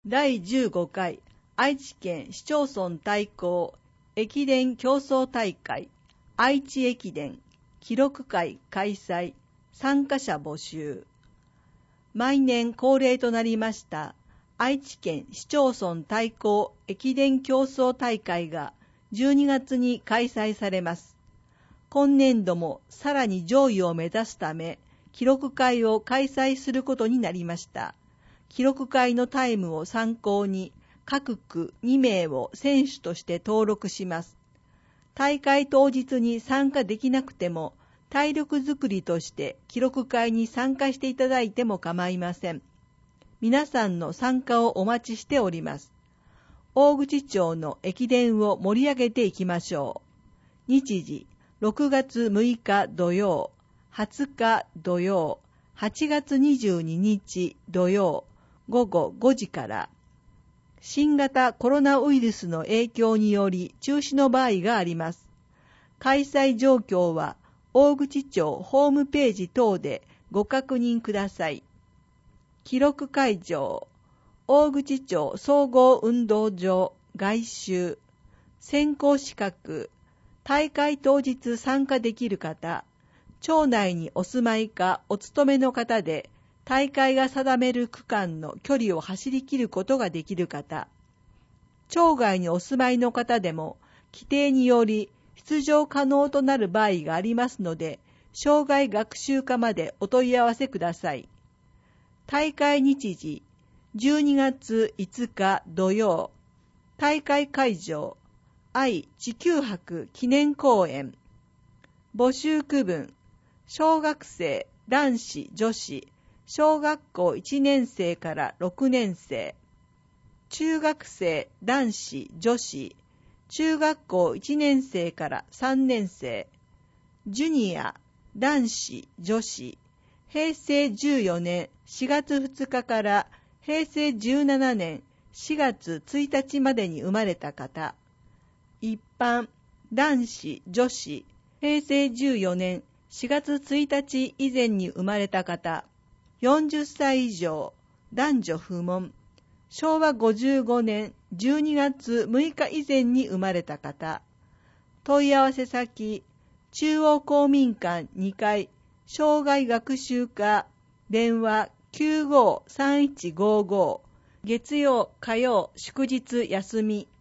第15回愛知県市町村対抗駅伝競争大会愛知駅伝記録会開催、参加者募集。毎年恒例となりました愛知県市町村対抗駅伝競争大会が12月に開催されます。今年度もさらに上位を目指すため、記録会を開催することになりました。記録会のタイムを参考に、各区2名を選手として登録します。大会当日に参加できなくても、体力づくりとして記録会に参加していただいても構いません。皆さんの参加をお待ちしております。大口町の駅伝を盛り上げていきましょう。日時、6月6日土曜、20日土曜、8月22日土曜、午後5時から。新型コロナウイルスの影響により中止の場合があります。開催状況は大口町ホームページ等でご確認ください。記録会場、大口町総合運動場外周、選考資格、大会当日参加できる方、町内にお住まいかお勤めの方で、大会が定める区間の距離を走り切ることができる方、町外にお住まいの方でも、規定により出場可能となる場合がありますので、生涯学習課までお問い合わせください。大会日時、12月5日土曜、大会会場、愛・地球博記念公園。募集区分、小学生、男子、女子、小学校1年生から6年生、中学生、男子、女子、中学校1年生から3年生、ジュニア、男子、女子、平成14年4月2日から平成17年4月1日までに生まれた方、一般、男子、女子、平成14年4月1日以前に生まれた方、40歳以上、男女不問、昭和55年12月6日以前に生まれた方、問い合わせ先、中央公民館2階、生涯学習課、電話953155、月曜、火曜、祝日休み。